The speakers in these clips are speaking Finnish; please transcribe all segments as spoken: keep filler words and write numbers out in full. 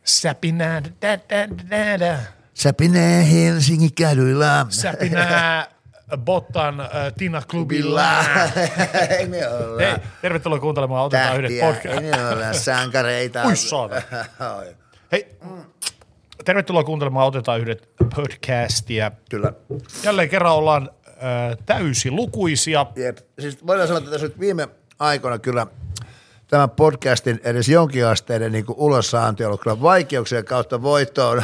Säpinää, da, da, da, da. Säpinää Helsingin kaduilla. Säpinää Bottan äh, Tina Klubilla. Ei me olla. Hei, tervetuloa kuuntelemaan Otetaan Tähtiä, yhdet podcast. ei me olla sankareita. Ui saada. Hei, tervetuloa kuuntelemaan Otetaan yhdet podcastia. Kyllä. Jälleen kerran ollaan äh, täysilukuisia. Jep. Siis voidaan sanoa, että tässä nyt viime aikoina kyllä tämän podcastin edes jonkinasteinen niin kuin ulossaanti on ollut kyllä vaikeuksien kautta voittoon.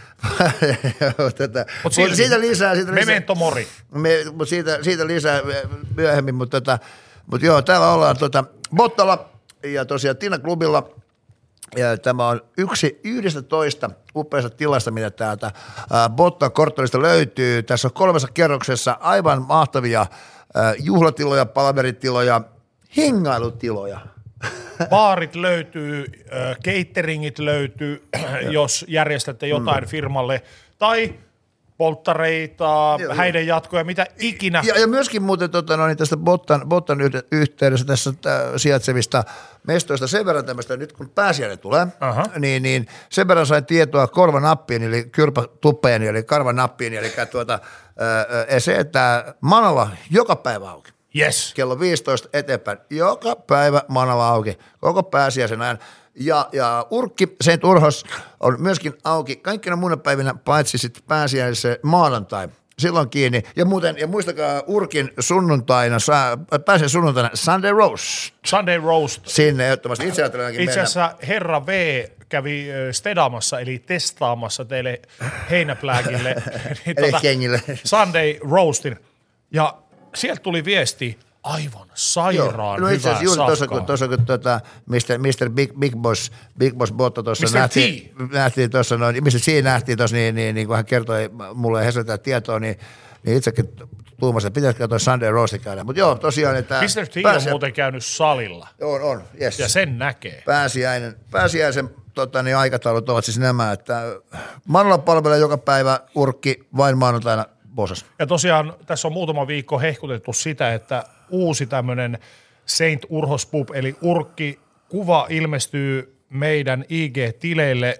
Tätä. Mut Mut siitä lisää. Siitä memento mori. Me, mut siitä, siitä lisää myöhemmin, mutta tota, mut joo, täällä ollaan tota Bottalla ja tosiaan Tina Klubilla. Ja tämä on yksi yhdestä toista upeasta tilasta, mitä täältä ää, Bottan korttelista löytyy. Tässä on kolmessa kerroksessa aivan mahtavia ää, juhlatiloja, palaveritiloja, hengailutiloja. Baarit löytyy, äh, cateringit löytyy, jos järjestätte jotain mm. firmalle, tai polttareita, ja, häiden jatkoja, mitä ikinä. Ja, ja myöskin muuten tota, no, niin tästä Bottan, Bottan yhteydessä tässä äh, sijaitsevista mestoista sen verran tämmöistä, nyt kun pääsiäinen tulee, niin, niin sen verran sain tietoa korvanappiin, eli kyrpätuppeeni, eli karvanappiin, eli tuota, äh, se, että Manala joka päivä auki. Yes. Kello viisitoista eteenpäin. Joka päivä Manala auki. Koko pääsiäisen ajan. Ja, ja Urkki, Saint Urhos on myöskin auki kaikkina muina päivinä, paitsi sitten pääsiäisen maanantai. Silloin kiinni. Ja muuten, ja muistakaa Urkin sunnuntaina, pääsiäisen sunnuntaina Sunday Roast. Sunday Roast. Sinne ehdottomasti. Itse ajattelen Itse asiassa herra V kävi stedaamassa, eli testaamassa teille heinäplääkille. niin, eli kengille. Sunday Roastin. Ja sieltä tuli viesti, aivan sairaan no hyvää itse asiassa juuri tuossa, kun, tuossa, kun tuota, mister mister Big, Big Boss, Big Boss Botta tuossa nähtiin, nähtiin tuossa, noin, mister T nähtiin tuossa, niin, niin, niin kun hän kertoi mulle Heseltään tietoa, niin, niin itsekin tuumasin, että pitäisikö toi Sunday Roastin käydä. Mutta joo, tosiaan, että mister T pääsiä... on muuten käynyt salilla. On, on, yes. Ja sen näkee. Pääsiäinen, pääsiäisen tota, niin aikataulut ovat siis nämä, että Manala palvelee joka päivä, Urkki vain maanantaina. Bosas. Ja tosiaan tässä on muutama viikko hehkutettu sitä, että uusi tämmöinen Saint Urhos Pub, eli Urkki, kuva ilmestyy meidän I G-tileille.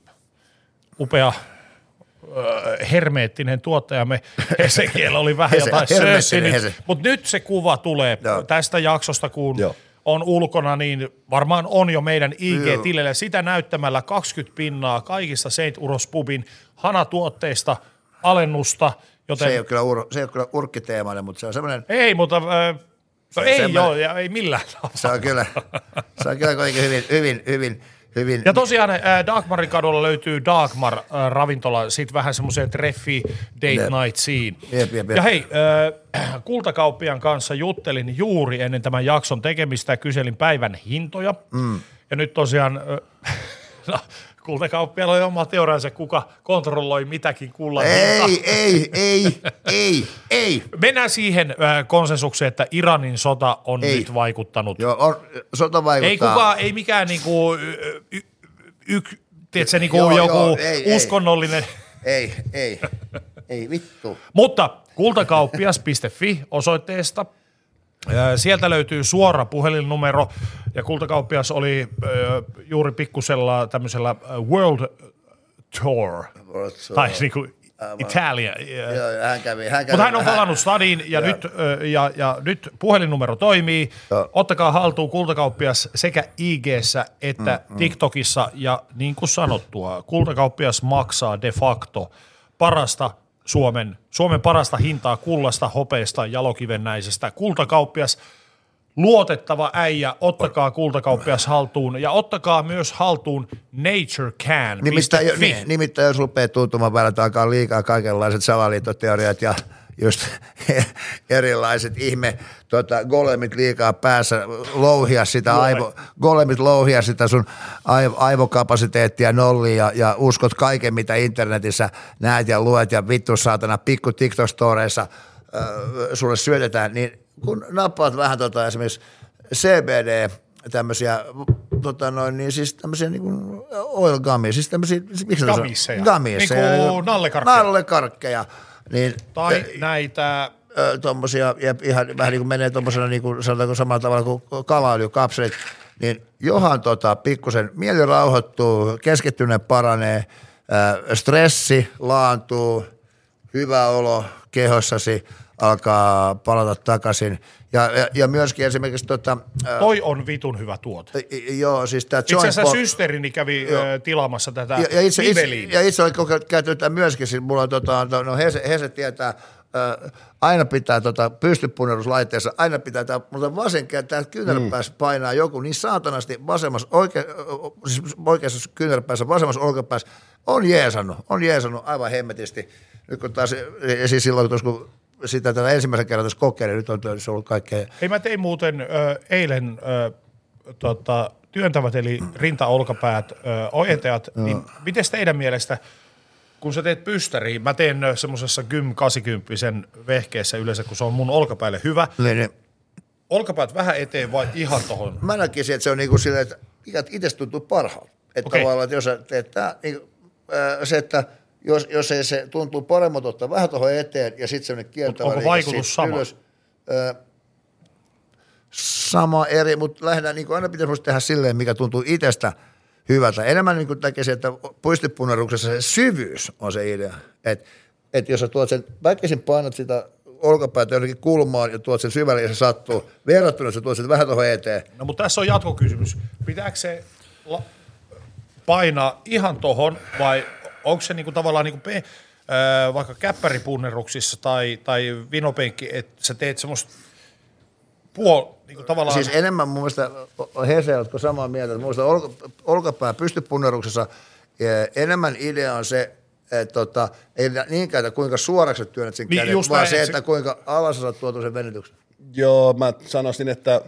Upea äh, hermeettinen tuottajamme Hesekiel oli vähän Hese, jotain sössinyt, mutta nyt se kuva tulee Joo. tästä jaksosta, kun Joo. on ulkona, niin varmaan on jo meidän I G-tileillä sitä näyttämällä kaksikymmentä pinnaa kaikista Saint Urhos Pubin hanatuotteista alennusta. Joten... Se ei ole kyllä, ur, se ei ole kyllä urkkiteemainen, mutta se on semmoinen... Ei, mutta äh, se ei semmoinen... ole, ja ei millään tavalla. Se on kyllä, se on kyllä kuitenkin hyvin, hyvin, hyvin, hyvin... Ja tosiaan äh, Dagmarin kadulla löytyy Dagmar-ravintola, äh, sitten vähän semmoiseen treffi date jep. nightsiin. Jep, jep, jep. Ja hei, äh, Kultakauppian kanssa juttelin juuri ennen tämän jakson tekemistä ja kyselin päivän hintoja. Mm. Ja nyt tosiaan... Äh, no, Kultakauppialla on oma teoriansa, kuka kontrolloi mitäkin kullan Ei, hinta. ei, ei, ei, ei. Mennään siihen äh, konsensukseen, että Iranin sota on ei. nyt vaikuttanut. Joo, on, sota vaikuttaa. Ei kukaan, ei mikään niinku, y, y, y, tiedätkö, niinku joo, joku joo, ei, uskonnollinen. Ei, ei, ei, vittu. Mutta kultakauppias piste fi osoitteesta. Sieltä löytyy suora puhelinnumero, ja Kultakauppias oli äh, juuri pikkusella tämmöisellä World Tour, World Tour. tai niinku Italia. Joo, hän kävi. Hän kävi Mutta hän on palannut stadiin, ja, nyt, äh, ja, ja nyt puhelinnumero toimii. Joo. Ottakaa haltuun Kultakauppias sekä I G:ssä että mm, TikTokissa, ja niin kuin sanottua, Kultakauppias maksaa de facto parasta Suomen, Suomen parasta hintaa kullasta, hopeesta, jalokivennäisestä. Kultakauppias, luotettava äijä, ottakaa Kultakauppias haltuun ja ottakaa myös haltuun naturecan piste fi. Nimittäin, nimittäin jos rupeaa tuntumaan päällä, että alkaa liikaa kaikenlaiset salaliittoteoriat ja just erilaiset ihme tota, golemit liikaa päässä, louhia sitä, aivo, golemit louhia sitä sun aiv, aivokapasiteettia nolliin ja, ja uskot kaiken, mitä internetissä näet ja luet ja vittu saatana pikku TikTok-storeissa äh, sulle syötetään, niin kun nappaat vähän tota, esimerkiksi C B D, tämmöisiä, tota noin, niin siis tämmöisiä niin kuin oil gummies, siis tämmöisiä, miksi gamisseja, gamisseja, niin kuin nallekarkkeja. Nallekarkkeja. Niin, tai äh, näitä tuommoisia, ja ihan vähän niin kuin menee tuommoisena, niin kuin sanotaanko samalla tavalla kuin kalaöljykapselit, niin johan tota, pikkusen mieli rauhoittuu, keskittyminen paranee, ää, stressi laantuu, hyvä olo kehossasi alkaa palata takaisin. Ja, ja, ja myöskin esimerkiksi tota... Toi on vitun hyvä tuote. Joo, siis tämä itse asiassa systeerini kävi joo. tilaamassa tätä ja, ja itse, itse, ja itse olen käyttänyt tätä myöskin, siis mulla on tota, no Hese, Hese tietää, äh, aina pitää tota, pystypunneruslaitteessa, aina pitää, tää, mutta vasen käy, tää kyynärpäässä mm. painaa joku niin saatanasti vasemmassa, oike, siis oikeassa kyynärpäässä, vasemmassa olkapäässä, on jeesannut, on jeesannut aivan hemmetisti. Nyt kun taas, siis silloin, kun sitä tätä ensimmäisen kerran tässä kokeilin, nyt on se ollut kaikkea. Hei, mä tein muuten ö, eilen ö, tota, työntävät, eli rinta-olkapäät, ö, ojentajat, mm. niin miten teidän mielestä, kun sä teet pystäriin, mä teen semmoisessa gym kahdeksankymmentä vehkeessä yleensä, kun se on mun olkapäälle hyvä, niin, niin. olkapäät vähän eteen vai ihan tohon? Mä näkisin, että se on niinku silleen, että itse tuntuu parhaalta. Että okay. tavallaan, että jos sä teet tää, niin, äh, se, että Jos, jos ei se tuntuu paremmat ottaa vähän tuohon eteen ja sitten semmoinen kiertävä. Onko vaikutus sama? Ylös, ö, sama eri, mutta lähinnä niin aina pitäisi tehdä silleen, mikä tuntuu itsestä hyvältä. Enemmän niin näkisin, että puistipunneruksessa se syvyys on se idea. Että et jos sä tuot sen, väkisin painat sitä olkapäätä jonnekin kulmaan ja tuot sen syvälle ja se sattuu, verrattuna, että sä tuot sen vähän tuohon eteen. No mutta tässä on jatkokysymys. Pitääkö se la- painaa ihan tohon vai onko se niinku tavallaan niinku pe- öö, vaikka käppäripunneruksissa tai, tai vinopenkki, että sä teet semmoista puol... Niinku tavallaan... Siis enemmän mun mielestä, Hese, oletko samaa mieltä, että mun mielestä olka, olkapää pystypunneruksessa enemmän idea on se, että tota, ei niinkään, että kuinka suoraksi työnnät sen niin, käden, vaan näin, se, että se... kuinka alas saat tuotu sen venytyksen. Joo, mä sanoisin, että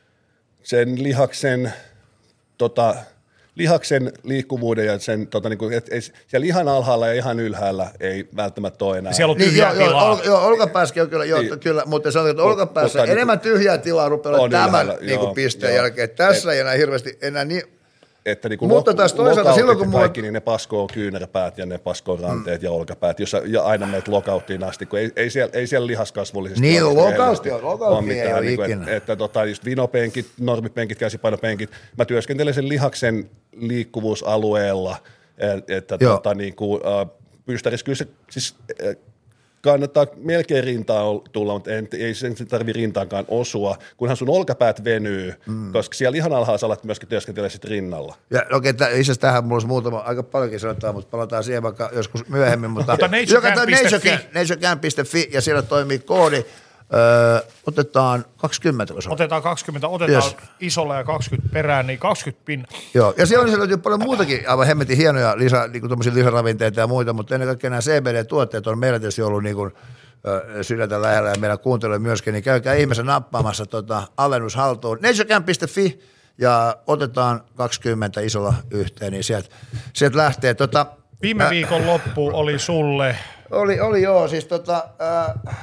sen lihaksen... Tota, lihaksen liikkuvuuden ja sen, tota, niin kuin, et, et, siellä ihan alhaalla ja ihan ylhäällä ei välttämättä ole enää. Siellä on tyhjää niin, tilaa. Joo, joo, olkapäässäkin on kyllä, joo, niin, kyllä, mutta sanotaan, että olkapäässä mutta, enemmän niin, tyhjää tilaa rupeaa olla tämän ylhäällä, niin kuin, joo, pisteen joo, jälkeen. Tässä et, ei enää hirveästi enää niin... Että niin kuin mutta lo, taas toisaalta silloin, kun kaikki, mulla... niin ne paskoo kyynärpäät ja ne paskoo ranteet mm. ja olkapäät, jossa, ja aina menet lokauttiin asti, kun ei, ei, siellä, ei siellä lihaskasvullisesti... Niin, lokautti on, lokautti ei ole niin ikinä. Että, että tota, just vinopenkit, normipenkit, käsipainopenkit, mä työskentelen sen lihaksen liikkuvuusalueella, että tota, niin kuin, äh, pystärissä kyllä se, siis, äh, kannattaa melkein rintaan tulla, mutta ei, ei sen tarvitse rintaankaan osua, kunhan sun olkapäät venyy, mm. koska siellä ihan alhaalla sä alat myöskin työskentellä sit rinnalla. Ja okei, okay, itse asiassa tähän mulla olisi muutama, aika paljonkin sanotaan, mutta palataan siihen vaikka joskus myöhemmin. Mutta naturecan piste fi ja siellä toimii koodi. Öö, otetaan kaksikymmentä. Otetaan kaksikymmentä, otetaan yes. isolla ja kaksikymmentä perään, niin kaksikymmentä pin. Joo, ja siellä löytyy paljon muutakin aivan hemmetin hienoja lisä, niin kuin lisäravinteita ja muita, mutta ennen kaikkea nämä C B D-tuotteet on meillä tietysti ollut niin kuin, ö, sydäntä lähellä ja meidän kuuntelijoille myöskin, niin käykää ihmisen nappaamassa tota, alennus haltuun. naturecan piste fi ja otetaan kaksikymmentä isolla yhteen, niin sieltä sielt lähtee. Tota, Viime viikon loppu oli sulle. Oli, oli joo, siis tota... Äh,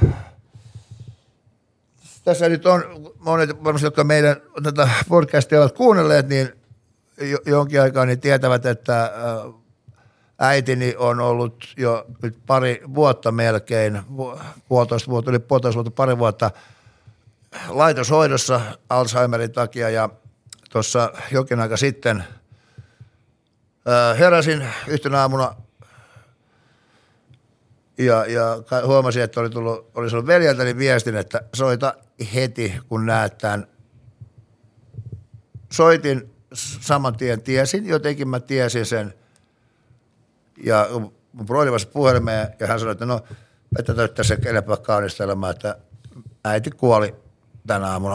tässä nyt on monet varmasti, jotka meidän tätä podcastia ovat kuunnelleet, niin jonkin aikaa niin tietävät, että äitini on ollut jo nyt pari vuotta melkein, puolitoista vuotta, yli puolitoista vuotta, pari vuotta laitoshoidossa Alzheimerin takia ja tuossa jokin aika sitten heräsin yhtenä aamuna ja, ja huomasin, että oli tullut, oli tullut veljeltäni viestin, että soita heti, kun näet tämän. Soitin saman tien, tiesin, jotenkin mä tiesin sen. Ja mun broidi vastasi puhelimeen ja hän sanoi, että no, että täyttää se enempää kaunistelemaan, että äiti kuoli tänä aamuna.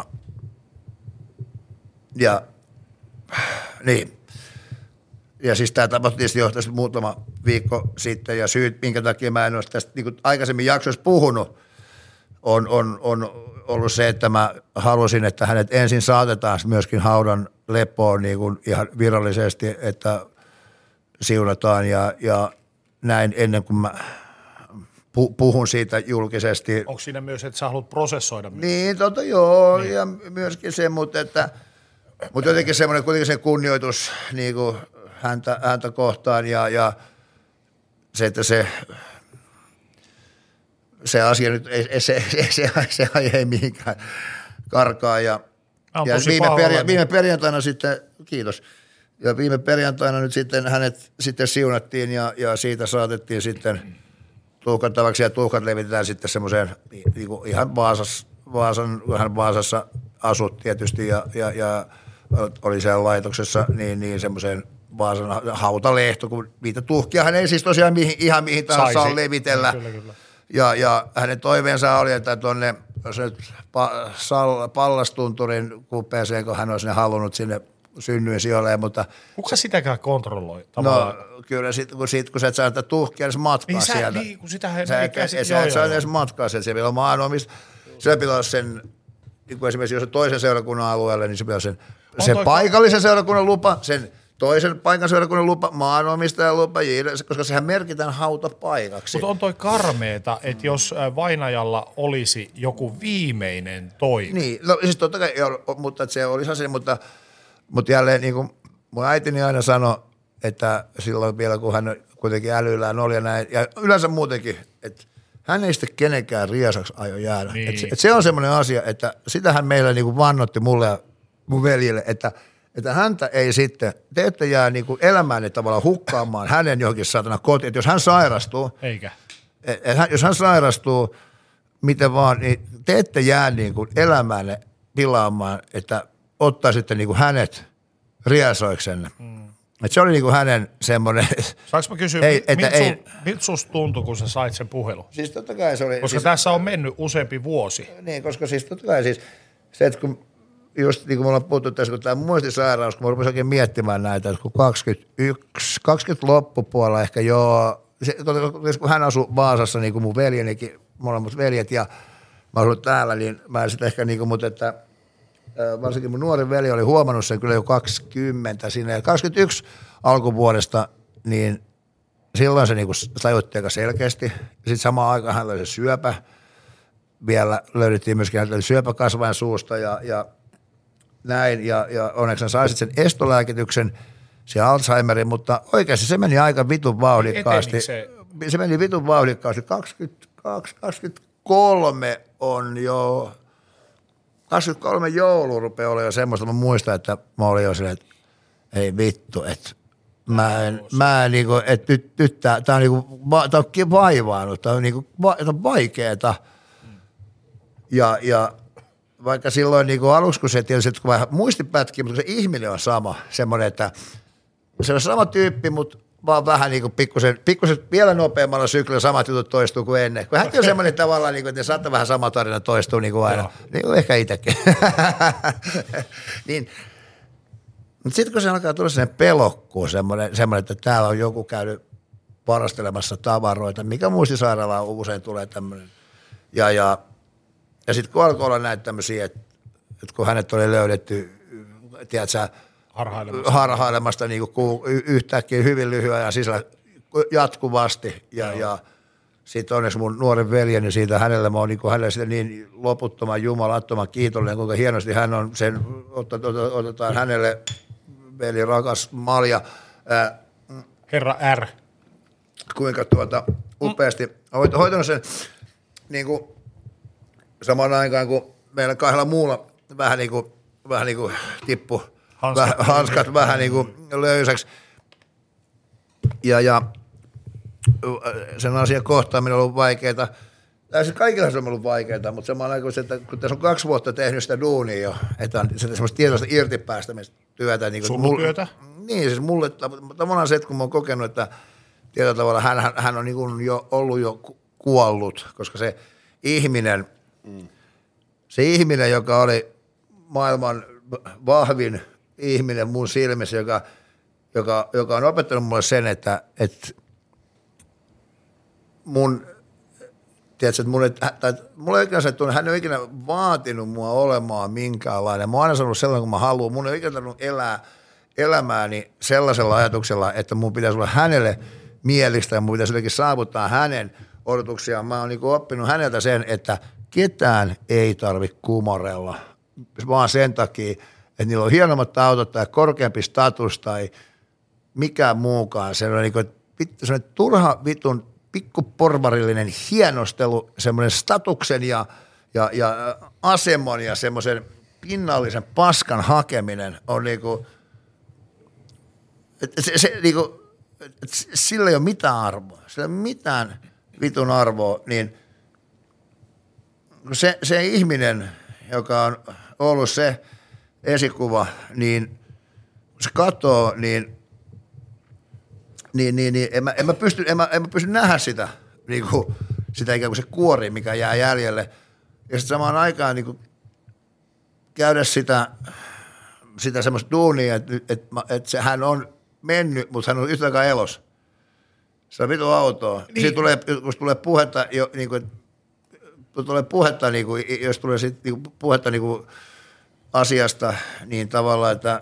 Ja niin. Ja siis tämä tapahtui tietysti jo tästä muutama viikko sitten, ja syyt, minkä takia mä en ole tästä niin kuin aikaisemmin jaksoissa puhunut, on, on, on ollut se, että mä halusin, että hänet ensin saatetaan myöskin haudan lepoon niin kuin ihan virallisesti, että siunataan ja, ja näin ennen kuin mä puhun siitä julkisesti. Onko siinä myös, että sä haluat prosessoida? Niin, tota joo, niin. Ja myöskin se, mutta, että, mutta jotenkin semmoinen kuitenkin se kunnioitus niin kuin häntä, häntä kohtaan ja, ja se, että se, se asia nyt, ei, se, se, se, se ei mihinkään karkaa ja Ja viime, perja- viime perjantaina sitten, kiitos, ja viime perjantaina nyt sitten hänet sitten siunattiin ja, ja siitä saatettiin sitten tuhkattavaksi ja tuhkat levitetään sitten semmoiseen niin kuin ihan Vaasas, Vaasan, hän Vaasassa asut tietysti ja, ja, ja oli siellä laitoksessa niin, niin semmoiseen Vaasan hautalehto, kun niitä tuhkia hän ei siis tosiaan mihin, ihan mihin tahansa saa levitellä. Kyllä, kyllä. Ja, ja hänen toiveensa oli, että tuonne jos nyt pa, sal, Pallastunturin kupeeseen, kun hän olisi ne halunnut sinne synnyin sijoilleen, mutta... Kuka sitäkään kontrolloi? Tavallaan? No kyllä, sit, kun, sit, kun sä et saa tätä tuhkia edes matkaa niin sieltä. Niin, kun sitähän sä ei et, käsi... Sä et saa edes matkaa sieltä, se pitää olla maanomista. Se pitää olla sen, niin kuin esimerkiksi jos on toisen seurakunnan alueelle, niin se pitää olla sen, sen paikallisen seurakunnan lupa, sen toisen paikan seurakunnan lupa, maanomistajan lupa, koska sehän merkitään hautapaikaksi. Mutta on toi karmeeta, että jos vainajalla olisi joku viimeinen toive. Niin, no siis totta kai, mutta se olisi asia, mutta, mutta jälleen niin kuin mun äitini aina sanoi, että silloin vielä kun hän kuitenkin älyillään oli ja näin, ja yleensä muutenkin, että hän ei sitten kenenkään riesaksi aio jäädä. Niin. Et se, et se on semmoinen asia, että sitähän meillä niin kuin vannotti mulle ja mun veljille, että että häntä ei sitten, te ette jää niin kuin elämäänne tavallaan hukkaamaan hänen johonkin saatana kotiin, että jos hän sairastuu, eikä. Et, et, jos hän sairastuu, miten vaan, niin te ette jää niin kuin elämäänne pilaamaan, että ottaisitte niin kuin hänet riesoiksenne. Mm. Että se oli niin kuin hänen semmoinen. Saanko mä kysyä, ei, miltä, ei, sul, miltä susta tuntui, kun sä sait sen puhelun? Siis totta kai se oli. Koska siis, tässä on mennyt useampi vuosi. Niin, koska siis totta kai siis se, että kun just niin kuin me ollaan puhuttu tässä, kun tämä muistisairaus, kun mä rupesin oikein miettimään näitä, että kun kaksikymmentäyksi, kaksikymmentä loppupuolella ehkä joo, se, kun hän asui Vaasassa, niin kuin mun veljenikin, molemmat veljet, ja mä asun täällä, niin mä sitten ehkä niin kuin, mutta että varsinkin mun nuori veli oli huomannut sen kyllä jo kaksikymmentä sinne, ja kaksikymmentäyksi alkuvuodesta, niin silloin se niin kuin tajutti aika selkeästi, ja sitten samaan aikaan hän oli se syöpä, vielä löydettiin myöskin hänellä syöpäkasvain suusta, ja, ja näin, ja, ja onneksi hän sai sen estolääkityksen, se Alzheimerin, mutta oikeasti se meni aika vitun vauhdikkaasti. Se? se meni vitun vauhdikkaasti. kaksikymmentäkaksi kaksikymmentäkolme on jo, kaksikymmentäkolme joulua rupeaa olla jo semmoista, mä muistan, että mä olin jo silleen, että ei vittu, että mä en, mä en niinku, että nyt, nyt tää, tää on niinku, tää on vaivaanut, tää on niinku, tää on vaikeeta. Ja, ja vaikka silloin niin aluksi, kun se tietysti, kun vähän muistipätkiä, mutta se ihminen on sama, semmoinen, että se on sama tyyppi, mutta vaan vähän niin kuin pikkusen, pikkusen vielä nopeammalla syklillä samat jutut toistuu kuin ennen. Kun hänkin on semmoinen tavallaan, niin kuin, että ne saattaa vähän sama tarina toistuu niin kuin aina. Joo. Niin kuin ehkä itsekin. niin. Mutta sitten kun se alkaa tulla sellainen pelokkuus, semmoinen, semmoinen, että täällä on joku käynyt varastelemassa tavaroita, mikä muistisairaalaan usein tulee tämmöinen. Ja, ja Ja sitten kun alkoi olla näitä tämmöisiä, että, että kun hänet oli löydetty, tiedätkö, harhailemasta, harhailemasta niin kuin yhtäkkiä hyvin lyhyen ajan sisällä jatkuvasti. Ja, ja sitten onneksi mun nuoren veljeni siitä, hänelle mä oon niin, hänelle sitä niin loputtoman jumalattoman kiitollinen, kuinka hienosti hän on sen, otetaan hänelle, veli rakas Malja. Ää, Herra R. Kuinka tuota upeasti mm. hoitanut sen niin kuin samaan aikaan, kun meillä kahdella muulla vähän niin kuin, vähän niin kuin tippu, hanskat, väh, hanskat vähän niin kuin löysäksi. Ja, ja sen asian kohtaaminen on ollut vaikeaa. Tai siis kaikilla se on ollut vaikeaa, mutta samaan aikaan, että kun tässä on kaksi vuotta tehnyt sitä duunia jo, että on semmoista tietoista irtipäästämistä työtä. Niin Sulutyötä? Niin, siis mulle tavallaan se, että kun mä oon kokenut, että tietyllä tavalla hän, hän on niin kuin jo ollut jo kuollut, koska se ihminen, Mm. se ihminen, joka oli maailman vahvin ihminen mun silmissä, joka, joka, joka on opettanut mulle sen, että, että mun, tiedätkö, että mun, tai, mulla ei ikinä se tunne, hän ei ole ikinä vaatinut mua olemaan minkäänlainen. Mä oon aina sanonut sellainen, kun mä haluan. Mun ei ole ikinä tarvinnut elää elämääni sellaisella ajatuksella, että mun pitäisi olla hänelle mielistä ja mun pitäisi jotenkin saavuttaa hänen odotuksiaan. Mä oon niin kuin oppinut häneltä sen, että ketään ei tarvitse kumorella, vaan sen takia, että niillä on hienommat autot tai korkeampi status tai mikään muukaan. Se on niin kuin, sellainen turha vitun pikkuporvarillinen hienostelu, semmoinen statuksen ja, ja, ja asemon ja semmoisen pinnallisen paskan hakeminen on niinku, se, se niinku, sillä ei ole mitään arvoa, sillä ei ole mitään vitun arvoa, niin se, se ihminen, joka on ollut se esikuva, niin kun se katsoo, niin, niin, niin, niin en, mä, en, mä pysty, en, mä, en mä pysty nähdä sitä, niin kuin, sitä ikään kuin se kuori, mikä jää jäljelle. Ja sitten samaan aikaan niin kuin, käydä sitä, sitä semmoista duunia, että, että, että se, hän on mennyt, mutta hän on yhtä aikaa elossa. Se on vitu autoa. Niin. Siitä tulee, kun tulee puhetta, jo, niin kuin, tulee puhetta niin kuin, jos tulee sit, niin kuin, puhetta niin kuin, asiasta, niin tavallaan, että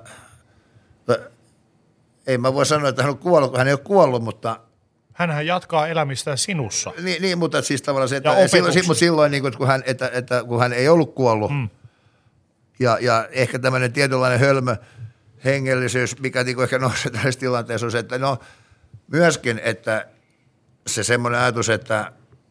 ei mä voi sanoa, että hän on kuollut, kun hän ei ole kuollut, mutta hänhän jatkaa elämistään sinussa. Niin, niin mutta siis tavallaan se, että silloin, mutta silloin niin kuin, kun, hän, että, että, kun hän ei ollut kuollut, mm. ja, ja ehkä tämmöinen tietynlainen hölmö hengellisyys, mikä niin kuin ehkä nousee tällaisessa tilanteessa on se, että no myöskin, että se semmoinen ajatus, että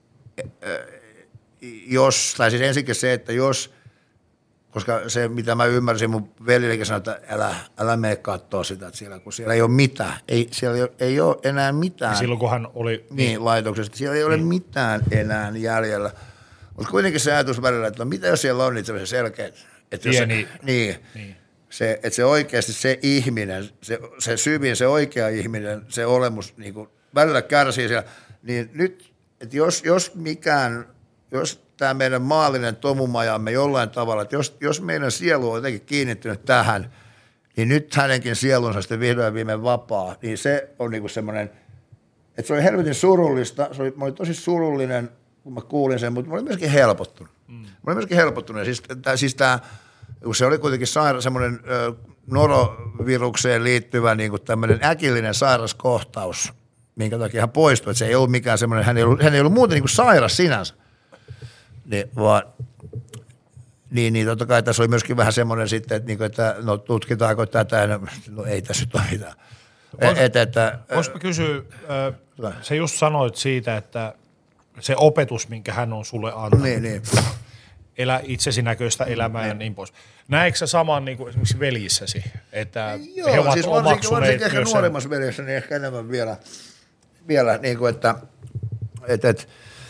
jos, tai siis ensinnäkin se, että jos, koska se, mitä mä ymmärsin, mun veljellekin sanoi, että älä, älä mene katsoa sitä, että siellä, kun siellä ei ole mitään. Ei, siellä ei ole, ei ole enää mitään. Ja silloin, kun hän oli niin, laitoksesta. Siellä ei ole niin. mitään enää jäljellä. Mutta kuitenkin se ajatus välillä, että no, mitä jos siellä on niitä selkeät. Että jos, Pieni. Niin. niin. Se, että se oikeasti se ihminen, se, se syvin, se oikea ihminen, se olemus niin kuin välillä kärsii siellä. Niin nyt, että jos, jos mikään, jos tämä meidän maallinen tomumajamme jollain tavalla, että jos, jos meidän sielu on jotenkin kiinnittynyt tähän, niin nyt hänenkin sielunsa sitten vihdoin viimein vapaa, niin se on niinku semmoinen, että se oli helvetin surullista, se oli, mä olin tosi surullinen, kun mä kuulin sen, mutta mä olin myöskin helpottunut. Mm. Mä olin myöskin helpottunut, siis, tää, siis tämä, kun se oli kuitenkin saira, semmoinen ö, norovirukseen liittyvä niin kuin tämmöinen äkillinen sairaskohtaus, minkä takia hän poistui, että se ei ollut mikään semmoinen, hän ei ollut, hän ei ollut muuten niin kuin sairas sinänsä. Niin, vaan, niin, niin totta kai tässä oli myöskin vähän semmoinen sitten, että, niin että no tutkitaanko tätä, no, no ei tässä nyt ole mitään. Voisiko kysyä, äh, sä just sanoit siitä, että se opetus, minkä hän on sulle antanut, niin, niin. elä itsesi näköistä elämää niin. ja niin pois. Näetkö sä saman niin kuin esimerkiksi veljissäsi, että joo, he ovat siis omaksuneet varsinkin ehkä myös nuoremmassa veljessä, niin ehkä enemmän vielä, vielä niin kuin, että, että, että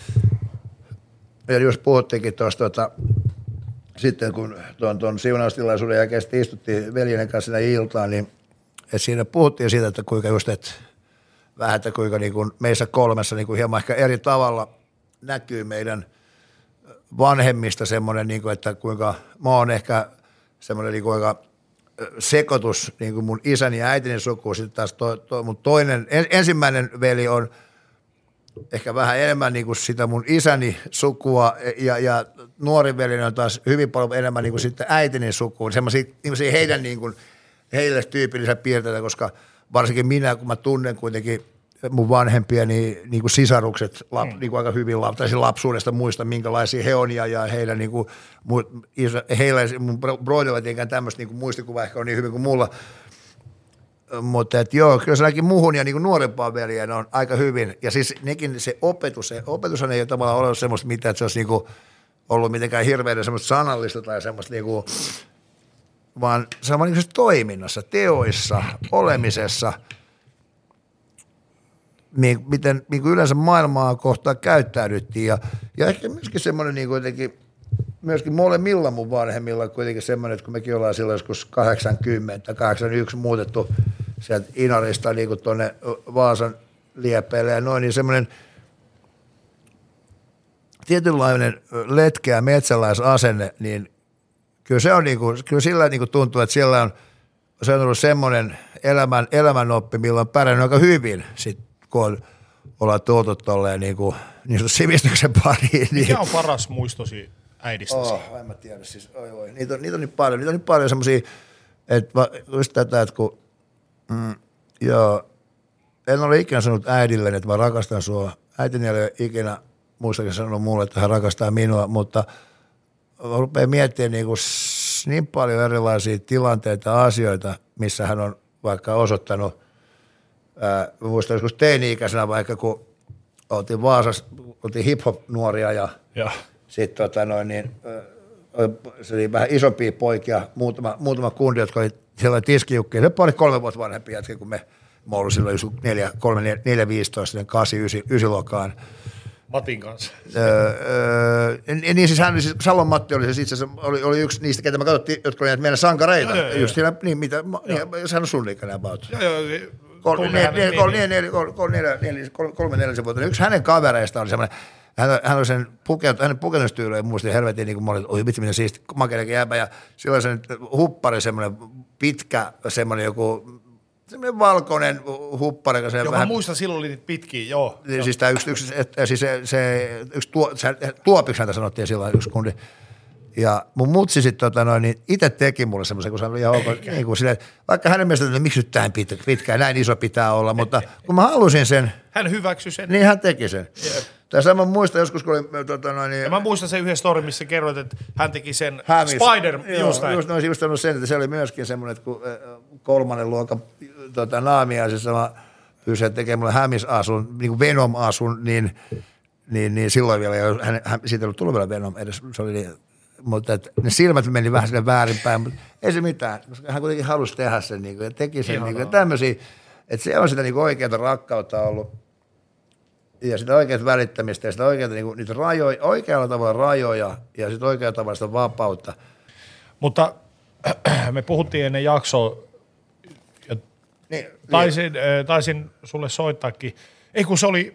ja jos puhuttiinkin tuosta, tuota, sitten kun tuon, tuon siunaustilaisuuden jälkeen istuttiin veljenen kanssa siinä iltaan, niin että siinä puhuttiin siitä, että kuinka just, että vähän, että kuinka niin kuin meissä kolmessa niin kuin hieman ehkä eri tavalla näkyy meidän vanhemmista semmoinen, niin kuin, että kuinka mä oon ehkä semmoinen niin kuin sekoitus niin kuin mun isäni ja äitini sukuun. Sitten taas to, to, mun toinen, ensimmäinen veli on ehkä vähän enemmän niin kuin sitä mun isäni sukua ja, ja nuori veli on taas hyvin paljon enemmän niin kuin sitten äitini sukuun. Semmoisia niin heidän niin kuin, heille tyypillisiä piirteitä, koska varsinkin minä, kun mä tunnen kuitenkin mun vanhempia, niin, niin kuin sisarukset lap, mm. niin kuin aika hyvin lap, lapsuudesta muista, minkälaisia he on ja, ja heillä, niin kuin, heillä mun broidilla tietenkään tämmöistä niin kuin muistikuva ehkä on niin hyvin kuin mulla. Mutta että joo, kyllä se ainakin muuhun ja niin kuin nuorempaan veljeen on aika hyvin. Ja siis nekin se opetus, se opetushan ei ole tavallaan ollut semmoista mitään, että se olisi niin kuin ollut mitenkään hirveän semmoista sanallista tai semmoista niin kuin, vaan se on vaan niin kuin toiminnassa, teoissa, olemisessa, miten niin kuin yleensä maailmaa kohtaan käyttäydyttiin. Ja, ja ehkä myöskin semmoinen niin jotenkin, myöskin molemmilla mun vanhemmilla kuitenkin semmoinen, että kun mekin ollaan silloin joskus kahdeksankymmentä, kahdeksankymmentäyksi muutettu sieltä Inarista niin kuin tuonne Vaasan liepeille ja noin, niin semmoinen tietynlainen letkeä metsäläisasenne, niin kyllä se on niin kuin, kyllä sillä niin kuin tuntuu, että siellä on, se on ollut semmoinen elämän, elämänoppi, millä on pärjännyt aika hyvin, sit, kun on, ollaan tuotu tolleen niin kuin, niin sivistyksen pariin. Niin. Mikä on paras muistosi äidistäsi? Oh, en mä tiedä, siis oi, oi. Niitä, on, niitä on niin paljon, niitä on niin paljon semmoisia, että just tätä, että kun, mm, joo, en ole ikinä sanonut äidilleni, että mä rakastan sua. Äitini ei ole ikinä muistakin sanonut mulle, että hän rakastaa minua, mutta mä rupean miettimään niin, kuin niin paljon erilaisia tilanteita ja asioita, missä hän on vaikka osoittanut, ää, mä muistan joskus teini-ikäisenä vaikka, kun oltiin Vaasassa, oltiin hip-hop-nuoria ja, ja. sitten tota noin, niin, se oli vähän isompia poikia, muutama, muutama kundi, jotka oli sellainen tiskijukki. Se oli kolme vuotta vanhempi jätkä, kun me, me olin silloin neljä, kolme, neljä, viisitoista, kahdeksan, yhdeksän, yhdeksän luokkaan. Matin kanssa. Öö, öö, niin siis hän, siis Salon Matti oli siis itse asiassa, oli, oli yksi niistä, ketä me katsottiin, jotka olivat meidän sankareita. Joo, joo, just siinä, niin mitä, niin, sehän on sun ikäinen about. Joo, joo. Kolme neljäsen vuotta. Yksi hänen kavereista oli semmoinen, hän, hän oli sen pukeutunut, hänen pukeutumistyyli ei muista helvetin, niin kuin mä olin, oi vitsi, miten siisti, makeidenkin jääpä, ja silloin sen huppari semmoinen pitkä, semmoinen joku, semmoinen valkoinen huppari. Joo, vähän, mä muistan, silloin oli niitä pitkiä, joo. Siis tämä yksi, yksi, siis se, se, yksi tuo, se, tuopiksi häntä sanottiin silloin yksi kundi. Ja mun mutsi sitten tota noin, niin itse teki mulle semmoisen, kun se oli ihan ok, niin kuin silleen, vaikka hänen mielestä, että miksi nyt tämän pitkä, pitkä, näin iso pitää olla, mutta kun mä halusin sen. Hän hyväksyi sen. Niin hän teki sen. Yep. Tässä mä muistan joskus, kun oli tota noin. Niin, ja mä muistan sen yhden storin, missä kerroit, että hän teki sen Hämis. Spider, joo, just näin. Just noin, just sen, että se oli myöskin semmoinen, että kun kolmannen luokan tota, naamiaisessa mä pyysin tekemään mulle Hämis-asun, niin kuin Venom-asun, niin, niin, niin silloin vielä, hän, hän, siitä ei ollut tullut vielä Venom edes, se oli niin, mutta että ne silmät meni vähän sinne väärinpäin, mutta ei se mitään, koska hän kuitenkin halusi tehdä sen niin kuin, ja teki sen niin kuin, ja tämmöisiä, että se on sitä niin kuin oikeata rakkautta ollut ja sitä oikeata välittämistä ja sitä oikeata niin kuin, niitä rajoja, oikealla tavalla rajoja ja sitten oikealla tavalla sitä vapautta. Mutta me puhuttiin ennen jaksoa, ja niin, taisin, niin. taisin sulle soittaakin, ei kun se oli,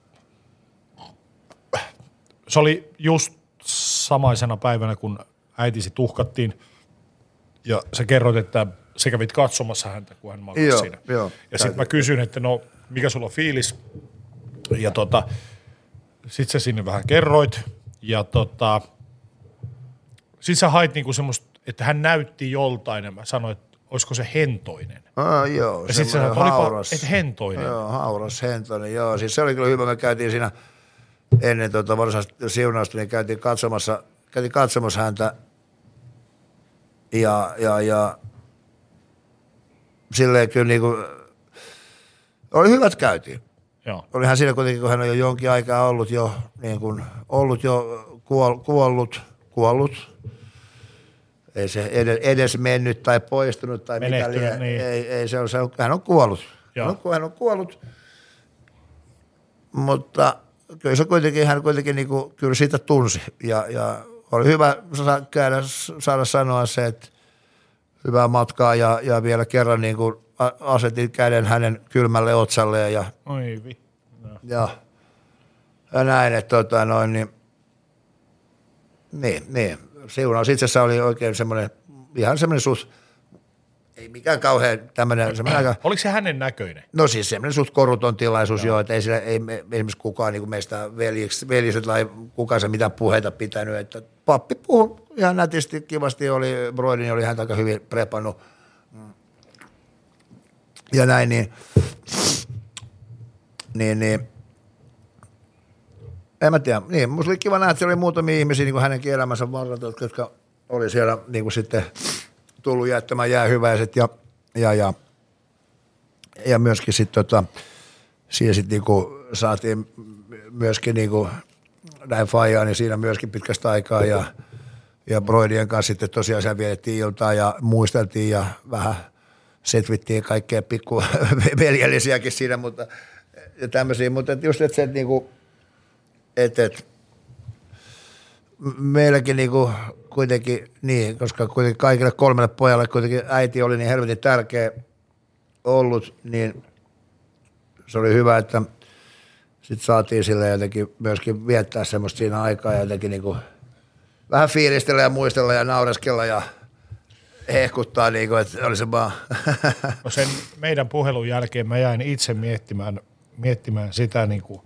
se oli just samaisena päivänä, kun äitisi tuhkattiin, ja sä kerroit, että sä kävit katsomassa häntä, kun hän makasi joo, siinä. Joo, ja sitten mä kysyin, että no, mikä sulla on fiilis? Ja tota, sit sä sinne vähän kerroit, ja tota, sit sä hait niinku semmoista, että hän näytti joltain, ja mä sanoin, että olisiko se hentoinen. Ah, joo, ja sit sä sanoit, hauras, että hentoinen. Joo, hauras, hentoinen, joo. Siis se oli kyllä hyvä, me käytiin siinä ennen tuota varsinaista siunausta, niin käytiin katsomassa, käytiin katsomassa häntä ja, ja, ja silleen kyllä niin kuin, oli hyvät käytiin. Joo. Olihan siinä kuitenkin, kun hän on jo jonkin aikaa ollut jo, niin kuin, ollut jo kuol, kuollut, kuollut, ei se edes mennyt tai poistunut tai mitä liian, niin. ei, ei se on, se on, hän on kuollut, hän on, hän on kuollut, mutta kyllä se kuitenkin, hän kuitenkin niin kuin, kyllä siitä tunsi ja, ja oli hyvä käydä, saada sanoa se, että hyvää matkaa ja, ja vielä kerran niin kuin asetin käden hänen kylmälle otsalle ja, Oi vi. No. ja, ja näin, että tota noin, niin, niin, niin. Siunaus itse asiassa oli oikein semmoinen, ihan semmoinen suht, ei mikään kauhean tämmöinen, semmoinen aika. Oliko se hänen näköinen? No siis semmoinen suht koruton tilaisuus joo, että ei, sillä, ei esimerkiksi kukaan niin kuin meistä veljekset tai kukaan se mitään puheita pitänyt, että pappi puhui ihan nätisti, kivasti oli, Broidin oli häntä aika hyvin prepannut ja näin, niin, niin, niin en mä tiedä, niin musta oli kiva nähdä, että siellä oli muutamia ihmisiä niin kuin hänenkin elämänsä varrella, jotka oli siellä niin kuin sitten tullut jättämään jäähyväiset ja, ja, ja, ja myöskin sitten tota, siihen sitten niinku saatiin myöskin niinku näin faijaa, niin siinä myöskin pitkästä aikaa ja, ja Broidien kanssa sitten tosiaan siellä vietettiin iltaa ja muisteltiin ja vähän setvittiin kaikkea pikku veljellisiäkin siinä, mutta ja tämmöisiä, mutta et just, että se, että niinku, että et, meilläkin niinku kuitenkin niin, koska kuitenkin kaikille kolmelle pojalle kuitenkin äiti oli niin helvetin tärkeä ollut, niin se oli hyvä, että sitten saatiin sille jotenkin myöskin viettää semmoista siinä aikaa ja jotenkin niinku vähän fiilistellä ja muistella ja naureskella ja hehkuttaa, niin kuin, että oli se vaan. No sen meidän puhelun jälkeen mä jäin itse miettimään, miettimään sitä niin kuin,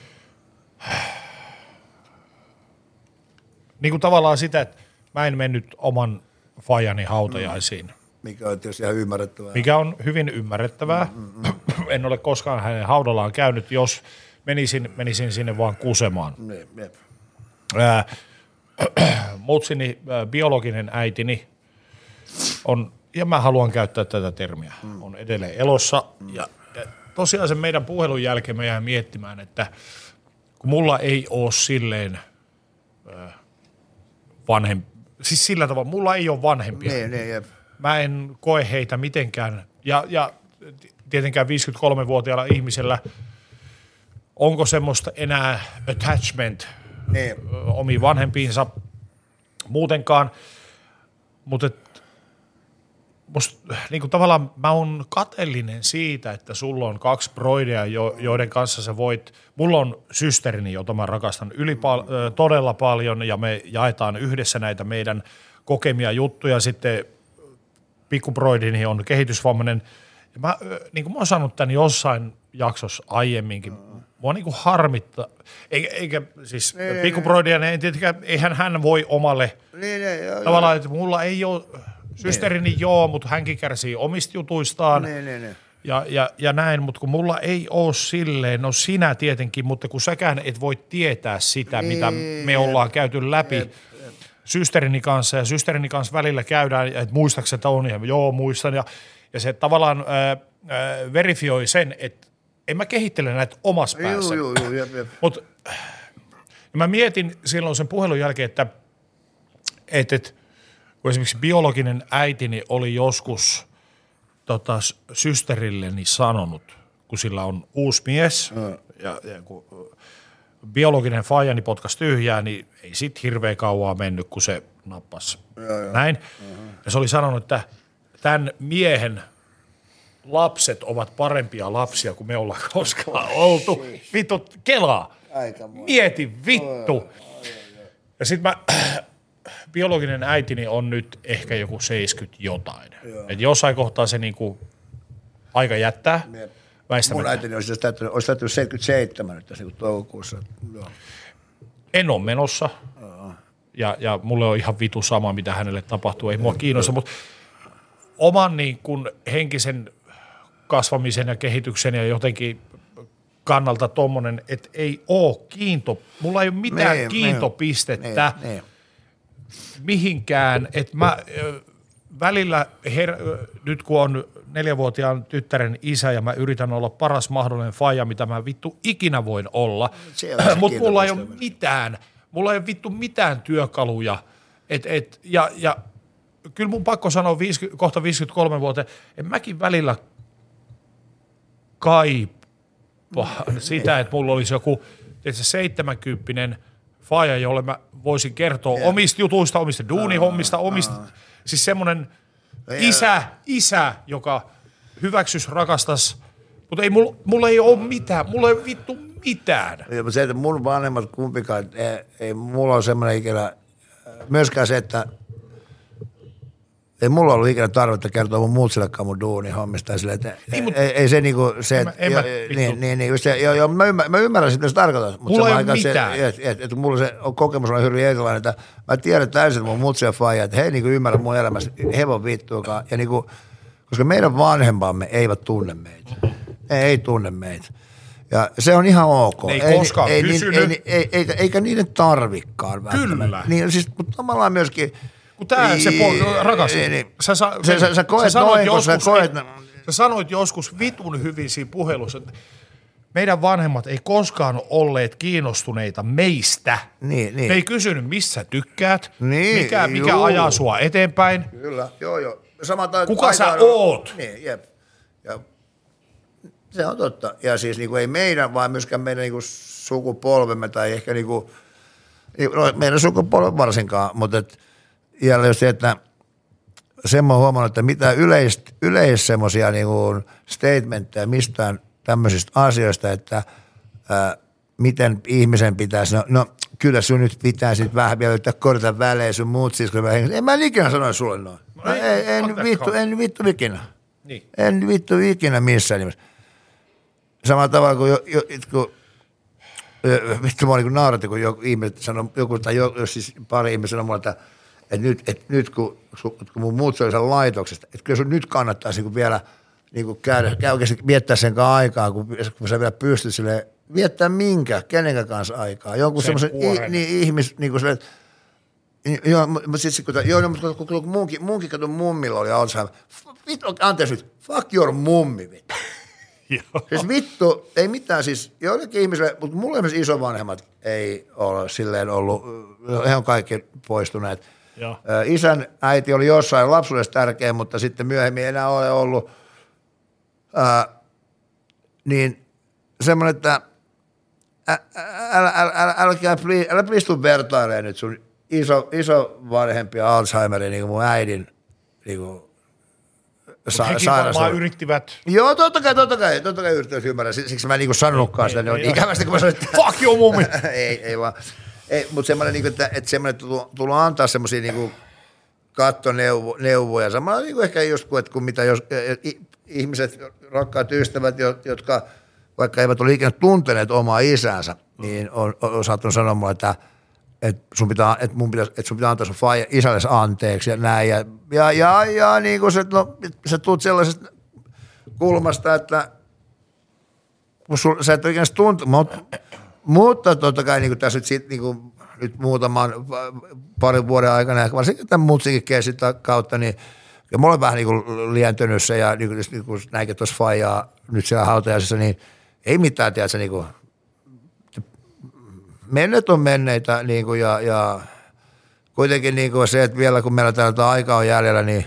niin kuin tavallaan sitä, että mä en mennyt oman faijani hautajaisiin. Mikä on tietysti ihan ymmärrettävää. Mikä on hyvin ymmärrettävää. Mm-hmm. En ole koskaan hänen haudallaan käynyt, jos menisin, menisin sinne vaan kusemaan. Niin, jep. Ää, mutsini, ää, biologinen äitini on, ja mä haluan käyttää tätä termiä, mm. on edelleen elossa. Mm. Ja, ja tosiaan sen meidän puhelun jälkeen mä jään miettimään, että kun mulla ei ole silleen ää, vanhem, siis sillä tavalla, mulla ei ole vanhempia. Niin, niin, jep. Mä en koe heitä mitenkään. Ja, ja tietenkään viisikymmentäkolmevuotiaalla ihmisellä, onko semmoista enää attachment niin. omiin vanhempiinsa muutenkaan, mutta musta, niin kuin tavallaan mä oon kateellinen siitä, että sulla on kaksi broidea, jo, joiden kanssa sä voit, mulla on systerini, jota mä rakastan yli pal- todella paljon ja me jaetaan yhdessä näitä meidän kokemia juttuja, sitten pikkubroidini on kehitysvammainen. Ja mä, niin kuin mä oon sanonut tämän jossain jaksossa aiemminkin, mua niin kuin harmittaa, eikä, eikä siis pikkubroidia, niin tietenkään, eihän hän voi omalle, niin, niin, joo, tavallaan, joo. että mulla ei ole, systerini niin. joo, mutta hänkin kärsii omista jutuistaan niin, niin, niin. Ja, ja, ja näin, mutta kun mulla ei ole silleen, no sinä tietenkin, mutta kun säkään et voi tietää sitä, niin. mitä me ollaan käyty läpi, jep. systerini kanssa ja systerini kanssa välillä käydään, että muistatko että on, ja joo muistan, ja, ja se tavallaan ää, ää, verifioi sen, että en mä kehittele näitä omassa päässä. Joo, joo, joo, jep, Mutta mä mietin silloin sen puhelun jälkeen, että, että, että kun esimerkiksi biologinen äitini oli joskus tota, systerilleni sanonut, kun sillä on uusi mies, mm. ja, ja kun biologinen faijani potkas tyhjää, niin ei sit hirveän kauaa mennyt, kun se nappasi ja, näin. Uh-huh. Ja se oli sanonut, että tämän miehen lapset ovat parempia lapsia kuin me ollaan koskaan oltu. Vittu, kelaa. Mieti, vittu. Ja sit mä, biologinen äitini on nyt ehkä joku seitsemänkymmentä jotain. Että jossain kohtaa se niinku aika jättää. Mun äitini olisi täytynyt, olisi täytynyt seitsemänkymmentäseitsemän nyt tässä toukokuussa. Joo. En ole menossa. Uh-huh. Ja, ja mulle on ihan vitu sama, mitä hänelle tapahtuu. Ei mua kiinnosta, mutta oman niin kun henkisen kasvamisen ja kehityksen ja jotenkin kannalta tommonen, että ei ole kiinto, mulla ei ole mitään ne, kiintopistettä ne, ne. mihinkään, että mä välillä, her, nyt kun on neljävuotiaan tyttären isä ja mä yritän olla paras mahdollinen faija, mitä mä vittu ikinä voin olla, mutta mulla ei ole mitään, mulla ei ole vittu mitään työkaluja, et, et, ja, ja kyllä mun pakko sanoa viisikymmentä, kohta viisikymmentäkolme vuoteen, että mäkin välillä kaipaan mm, sitä, ei. Että mulla olisi joku seitsemänkymppinen faija, jolle mä voisin kertoa yeah. omista jutuista, omista duunihommista, omista, uh, uh. siis semmoinen yeah. isä, isä, joka hyväksys, rakastas, mutta ei mulla, mulla ei ole mitään, mulla ei ole vittu mitään. Ja, mutta se, että mun vanhemmat kumpikaan, ei, ei mulla ole semmoinen ikinä, myöskään se, että ei mulla ollut ikinä tarvetta kertoa mun muutsillekaan mun duunihommista. Että niin, ei, ei, ei se niinku se, että jo, niin, niin, niin, se, jo, jo, mä, ymmärrän, mä ymmärrän sitä, mitä se tarkoittaa. Mulla ei ole mitään. Se, että et, et, mulla se kokemus on hyvin erilainen, että mä tiedän täysin, että mun muutsi ja faija, että he ei niinku ymmärrä mun elämässä hevon vittuakaan. Ja niinku, koska meidän vanhempamme eivät tunne meitä. Ei, ei tunne meitä. Ja se on ihan ok. Ne ei, ei koskaan ei, kysynyt. Ei, ei, ei, eikä niiden tarvikaan välttämättä. Kyllä. Niin, siis, mutta tavallaan myöskin kun tää se po- rakas, niin, sä, sa, sä, sä, sä koet sä sanoit noin, joskus, sä koet... Sä sanoit joskus vitun hyvin siinä puhelussa, että meidän vanhemmat ei koskaan olleet kiinnostuneita meistä. Niin, niin. Ne ei kysynyt, missä tykkäät, niin, mikä, mikä ajaa sua eteenpäin. Kyllä, joo joo. Samata, kuka sä oot? Niin, jep. Ja se on totta. Ja siis niinku ei meidän, vaan myöskään meidän niinku sukupolvemme tai ehkä niinku, no, meidän sukupolven varsinkaan, mutta et, jälleen se, että sen mä oon huomannut, että mitä yleis, yleis semmoisia niinku statementteja mistään tämmöisistä asioista, että ää, miten ihmisen pitäisi, no, no kyllä sun nyt pitää sitten vähän vielä yrittää korjata välein sun muut siis, kun mä en, en mä ikinä sanoa sulle noin. No, ei, en, en, vittu, en vittu ikinä. Niin. En vittu ikinä missään nimessä. Samalla tavalla kuin, jo, jo, kun vittu mä niin nauratti, kun joku ihmiset sanoi, joku tai jo, siis pari ihmistä sanoi mulle, että että nyt, että nyt kun, kun mun muut oli sen laitoksesta, että kyllä sun nyt kannattaisi niin vielä niin käydä, käydä oikeasti viettää sen kanssa aikaa, kun, kun sä vielä pystyt silleen, viettää minkä, kenenkä kanssa aikaa. Jonkun semmoisen niin, ihmis, niin kuin silleen, joo, mutta siis kun, joo, no, mutta kun, kun munkin, munkin kato mummilla oli Alzheimer, vittu, anteeksi nyt, fuck your mummi, vittu. Siis vittu, ei mitään siis, joillekin ihmisille, mutta mulle esimerkiksi isovanhemmat ei ole silleen ollut, he on kaikki poistuneet. Ja. Isän äiti oli jossain lapsuudessa tärkeä, mutta sitten myöhemmin ei enää ole ollut. Ää, niin semmoinen, että älä, älä, älä, älä, älä, älä plistu vertailemaan nyt sun iso, iso vanhempia Alzheimerin, niin kuin mun äidin niin kuin Sa- hekin varmaan yrittivät. Joo, totta kai, totta kai, totta kai yrittivät ymmärrä. Siksi mä en niinku sanonutkaan sitä, ne on ikävästi, kun mä sanoin, että fuck you, mummi! ei, ei vaan. Ei, mutta semmoinen, niinku, että, että semmoinen tullut antaa semmoisia niinku kattoneuvoja. Samalla niinku ehkä just kuin, että kun mitä jos, ihmiset, rakkaat ystävät, jotka vaikka eivät ole ikinä tunteneet omaa isäänsä, niin on, on saattanut sanoa mulle, että että sun pitää, että mun pitäisi, että sun pitää antaa sun faija, isällesi anteeksi ja näin. Ja, ja, ja, ja niin kuin se, no, sä tulet sellaisesta kulmasta, että kun sul, sä et oikein tuntu, mutta, mutta totta kai niin kuin tässä nyt, sit, niin kuin, nyt muutaman parin vuoden aikana, ja varsinkin tämän musiikin keissin kautta, niin ja mulla on vähän niin kuin lientynyt se, ja niin kuin, niin kuin näinkin tuossa faijaa nyt siellä hautajaisessa, niin ei mitään, tiedätkö, niin kuin, menneet on menneitä niin kuin, ja, ja kuitenkin niin kuin se, että vielä kun meillä täällä aika on jäljellä, niin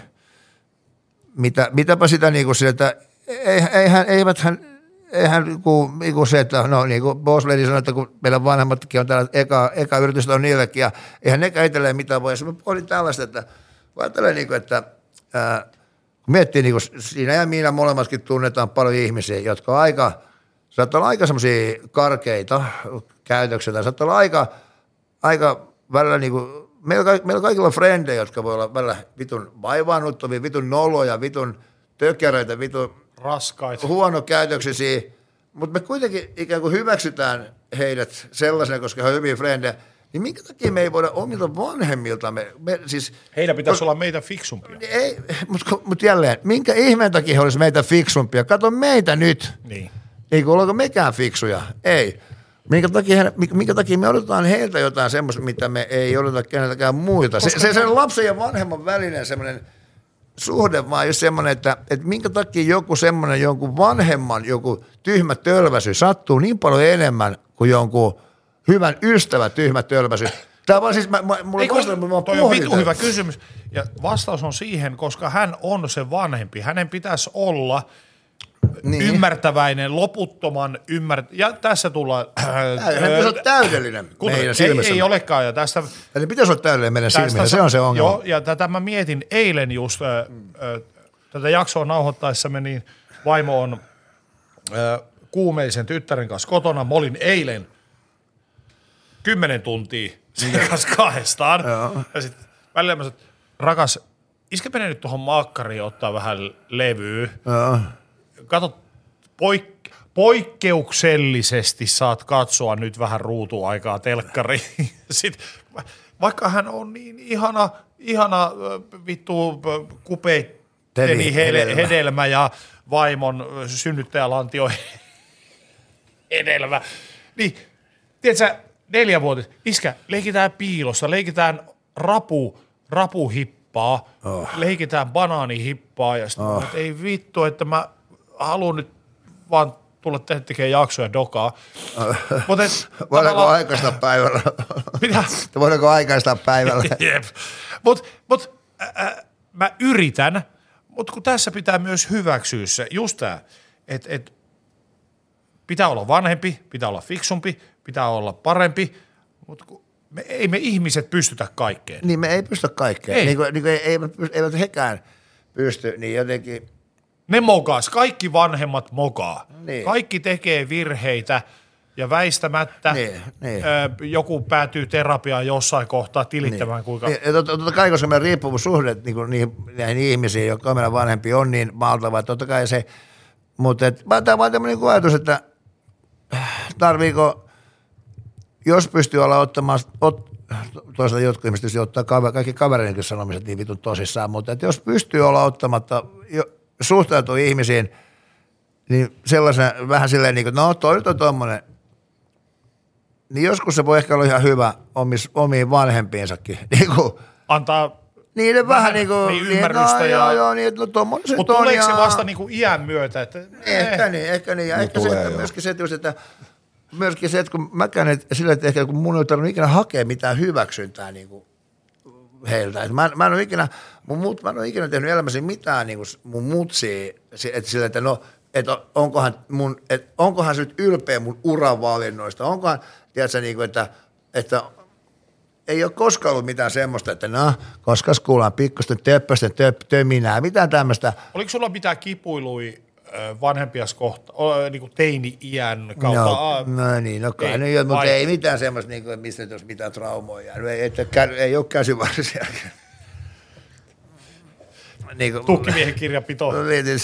mitä, mitäpä sitä niin kuin sieltä, eihän, eiväthän, eihän niin kuin, niin kuin se, että no niin kuin Boss Lady sanoi, että kun meidän vanhemmatkin on täällä, eka, eka yritystä on niillekin, ja eihän nekään itselleen mitään voi. Ja mä pohdin tällaista, että ajattelen niin kuin, että ää, kun miettii, niin kuin siinä ja minä molemmatkin tunnetaan paljon ihmisiä, jotka on aika, saattaa olla aika semmoisia karkeita käytöksiä, saattaa olla aika, aika välillä niin kuin, meillä, meillä kaikilla on frendejä, jotka voi olla välillä vitun vaivaannuttavia, vitun noloja, vitun tökeröitä, vitun raskaita, huonokäytöksisiä, mutta me kuitenkin ikään kuin hyväksytään heidät sellaisena, koska he on hyviä frendejä, niin minkä takia me ei voida omilta vanhemmiltamme, me, siis, heidän pitäisi kos, olla meitä fiksumpia. Ei, mutta mut jälleen, minkä ihmeen takia he olisi meitä fiksumpia? Kato meitä nyt. Niin. Eikö ollaanko mekään fiksuja? Ei. Minkä takia, minkä takia me odotetaan heiltä jotain semmoista, mitä me ei odota keneltäkään muilta. Se, se, se lapsen ja vanhemman välinen semmoinen suhde vaan just semmoinen, että, että minkä takia joku semmoinen jonkun vanhemman, joku tyhmä tölväsy sattuu niin paljon enemmän kuin jonkun hyvän ystävän tyhmä tölväsy. Tämä on vaan siis, mä, mä, mulla Eikö, vastaan, mä toi on vitu hyvä kysymys. Ja vastaus on siihen, koska hän on se vanhempi. Hänen pitäisi olla niin ymmärtäväinen, loputtoman ymmärtä. Ja tässä tullaan. Hän pitäisi olla täydellinen kun, meidän silmissä. Ei, ei olekaan. Ja tästä, Eli pitäisi olla täydellinen meidän silmissä, se on se ongelma. Joo, ja tätä mä mietin eilen just, äh, äh, tätä jaksoa nauhoittaessamme, niin vaimo on äh, kuumeisen tyttären kanssa kotona. Mä olin eilen kymmenen tuntia sen kanssa kahdestaan. Ja sitten välillä mä sanoin, rakas, iskepä nyt tuohon maakkariin ja ottaa vähän levyä. Joo. Kato, poik- poikkeuksellisesti saat katsoa nyt vähän ruutuaikaa telkkariin. Sitten, vaikka hän on niin ihana, ihana vittu kupeiteni hedelmä. hedelmä ja vaimon synnyttäjälantio hedelmä, niin tiedätkö, neljävuotias, iskä, leikitään piilossa, leikitään rapu, rapuhippaa, oh. leikitään banaanihippaa ja sitten oh. ei vittu, että mä haluan nyt vaan tulla tehdä tekemään jaksoja dokaa. Mut et, voidaanko tavalla aikaistaa päivällä? Mitä? Voidaanko aikaistaa päivällä? Jep. Mut, mut äh, mä yritän, mutta kun tässä pitää myös hyväksyä se, just tää, että et, pitää olla vanhempi, pitää olla fiksumpi, pitää olla parempi, mutta me, ei me ihmiset pystytä kaikkeen. Niin me ei pystytä kaikkeen. Ei. Niin kuin, niin kuin eivät, eivät hekään pysty, niin jotenkin. Ne mokaas, kaikki vanhemmat mokaa. Niin. Kaikki tekee virheitä ja väistämättä niin, niin. Ö, joku päätyy terapiaan jossain kohtaa tilittämään niin. kuinka. Niin, totta, totta kai, koska meidän riippuvuussuhde niin niihin, näihin ihmisiin, jotka meidän vanhempi on niin valtava, totta kai se, mutta tämä on vaan tämmöinen ajatus, että tarviiko, jos pystyy olla ottamaan, ot, toisaalta jotkut ihmiset tietysti ottaa kaver, kaikki kavereidenkin sanomiset niin vitun tosissaan, mutta että jos pystyy olla ottamatta, jo, suhtautuu ihmisiin, niin sellaisena vähän silleen niin kuin, no toi nyt on tommonen, niin joskus se voi ehkä olla ihan hyvä omis, omiin vanhempiinsakin. Niin kuin, antaa niiden vähän, vähän niin kuin, niin ymmärrystä. Niin, no, ja, joo, joo, niin, no tommonen se mutta tuleeko se vasta niin kuin iän myötä? Että, ehkä niin, ehkä niin. Ja ehkä se, että myöskin se, että, just, että myöskin se, että kun mäkään et, sillä, että ehkä kun mun ei tarvinnut ikinä hakea mitään hyväksyntää niin kuin heiltä. Mä, mä en ole ikinä, mun muut, mä en ole ikinä tehnyt elämässä mitään niin kuin mun mutsia, että sillä, että no, että onkohan, mun, että onkohan se nyt ylpeä mun uravalinnoista, onkohan, tiedätkö, niin kuin, että, että ei ole koskaan ollut mitään semmoista, että no, koska kuullaan pikkusten töppösten töp, töminää, mitään tämmöistä. Oliko sulla mitään kipuilui vanhempias kohta, niin kuin teini-iän kautta? No, no niin, no kai, ei, no, mutta ei mitään semmoista, niin kuin, mistä olisi mitään traumoja. Ei, että, ei ole käsivarsia. Niin kuin, tukkimiehen kirjapito.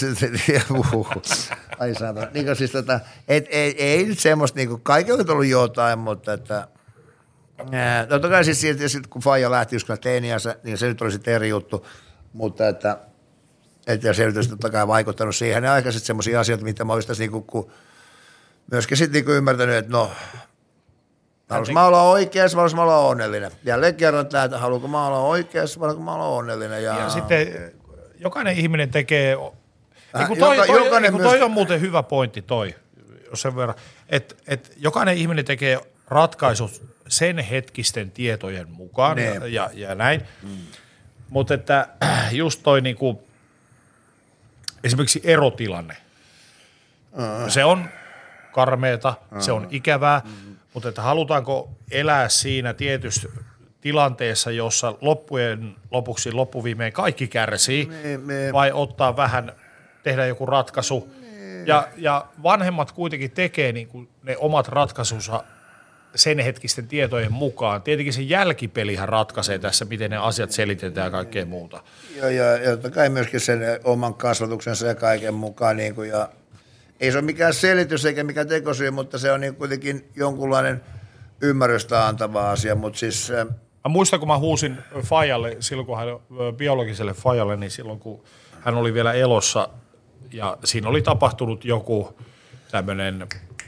Ai saatana. Niin kuin siis tota, et, ei, ei nyt semmoista, niin kuin, kaikilla on ollut jotain, mutta että, ää, totta kai siis sit, kun faija lähti just teiniänsä, niin se nyt oli sitten eri juttu, mutta että, että se olisi totta kai vaikuttanut siihen. Ne aikaiset semmoisia asioita, mitä mä olisin niin kuin, myöskin sitten niin ymmärtänyt, että no, haluaisin mä olla oikeassa, vai haluaisin mä olla onnellinen. Jälleen kerran tämä, että haluanko mä olla oikeassa, vai haluanko mä olla onnellinen. Ja, ja sitten jokainen ihminen tekee, äh, kun toi, joka, toi, toi, toi myös on muuten hyvä pointti toi, jos sen verran, että et jokainen ihminen tekee ratkaisut sen hetkisten tietojen mukaan ja, ja, ja näin, mm. mutta että just toi niinku, esimerkiksi erotilanne, uh. se on karmeeta, uh. se on ikävää, mm. mutta että halutaanko elää siinä tietyssä tilanteessa, jossa loppujen lopuksi loppuviimeen kaikki kärsii, me, me. vai ottaa vähän, tehdä joku ratkaisu. Ja, ja vanhemmat kuitenkin tekee niin kuin ne omat ratkaisunsa sen hetkisten tietojen mukaan. Tietenkin se jälkipelihän ratkaisee tässä, miten ne asiat selitetään ja kaikkea muuta. Joo, ja, ja totta kai myöskin sen oman kasvatuksensa ja kaiken mukaan. Niin kuin, ja ei se ole mikään selitys eikä mikään tekosyy, mutta se on niin kuitenkin jonkunlainen ymmärrystä antava asia. Mutta siis mä muistan, kun mä huusin Fajalle, silloin kun hän, biologiselle Fajalle, niin silloin kun hän oli vielä elossa ja siinä oli tapahtunut joku tämmöinen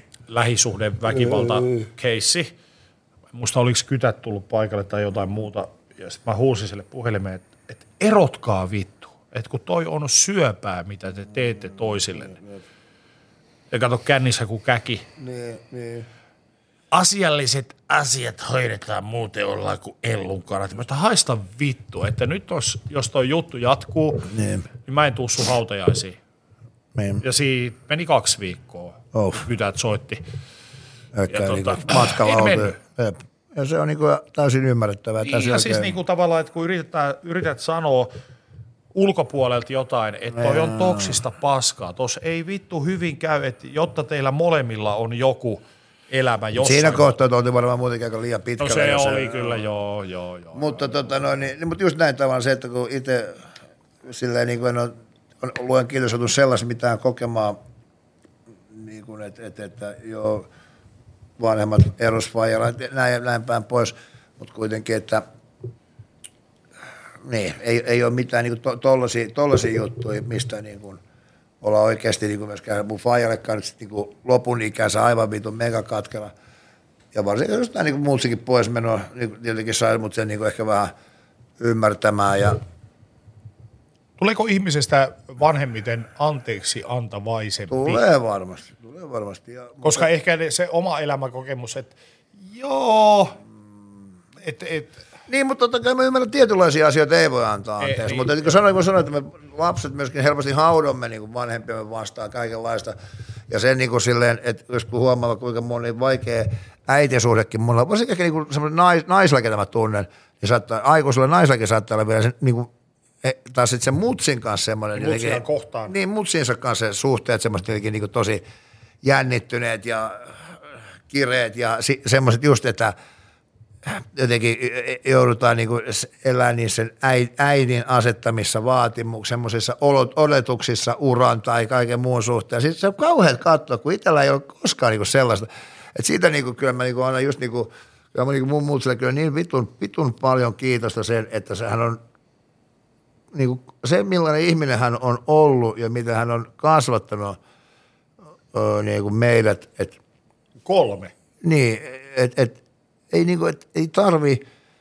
lähisuhdeväkivalta-keissi. Musta oliko kytät tullut paikalle tai jotain muuta. Ja sitten mä huusin sille puhelimeen, että, että erotkaa vittu. Että kun toi on syöpää, mitä te teette toisillenne. Ja kato kännissä kuin käki. Niin, niin. Asialliset asiat hoidetaan, muuten ollaan kuin ellunkarat. Mä haista vittu, että nyt os, jos toi juttu jatkuu, niin, niin mä en tuu sun hautajaisiin. Niin. Ja siinä meni kaksi viikkoa, oh. Kytät soitti. Ja tuota, matkalla oltiin. Ja se on niinku täysin ymmärrettävää. Niin, ja siis niinku tavallaan, että kun yritetään, yrität sanoa ulkopuolelta jotain, että toi on toksista paskaa, tuossa ei vittu hyvin käy, että jotta teillä molemmilla on joku elämä jossain. Siinä kohtaa oltiin varmaan muutenkin aika liian pitkällä. No se oli se, kyllä, joo, joo, joo. Mutta, joo, tota, no, niin, mutta just näin tavallaan se, että kun itse silleen niin kuin on, on luen kirjoitettu sellaisen mitään kokemaan, niin kuin, että, että, että joo, vanhemmat erosvaijalla, näin, näin päin pois, mutta kuitenkin, että niin, ei, ei ole mitään niin kuin tollaisia, tollaisia juttuja, mistä niin kuin olla oikeasti niin kuin myöskään mun faijallekaan nyt niin kuin lopun ikänsä aivan vitun megakatkella. Ja varsinkin just näin niin kuin muutsikin pois menoa, niin jotenkin sai mut sen niin kuin ehkä vähän ymmärtämään. Ja tuleeko ihmisestä vanhemmiten anteeksi antavaisempi? Tulee varmasti, tulee varmasti. Ja, koska mutta ehkä se oma elämäkokemus, että joo, että et, niin, mutta totta kai mä ymmärrän, tietynlaisia asioita ei voi antaa anteeksi. Ei, mutta niin kuin sanoin, kun sanoin, että me lapset myöskin helposti haudomme niin vanhempiamme vastaan kaikenlaista. Ja sen niin kuin silleen, että jos kun huomaa, kuinka moni vaikea äitisuhdekin mulla, varsinkin ehkä niin semmoinen nais, naisilla, ketä mä tunnen, niin saattaa, aikuisella naisellakin saattaa olla vielä sen, niin kuin, taas sitten sen mutsin kanssa semmoinen. Niin mutsia kohtaan. Niin, mutsinsa kanssa se suhteet semmoiset jotenkin niin kuin tosi jännittyneet ja kireet ja si, semmoiset just, että jotenkin joudutaan niin kuin elämään niissä äidin asettamissa vaatimuksissa, semmoisissa oletuksissa uran tai kaiken muun suhteen. Siis se on kauhean katsoa, kun itsellä ei ole koskaan niin kuin sellaista. Että siitä niin kuin, kyllä mä niin kuin aina just niin kuin, kyllä mä niin kuin mun muutsille kyllä niin vitun, vitun paljon kiitosta sen, että sehän on niin kuin se, millainen ihminen hän on ollut ja mitä hän on kasvattanut niin kuin meidät. Et, kolme. Niin, että et, Ei, niinku, et, ei tarvii,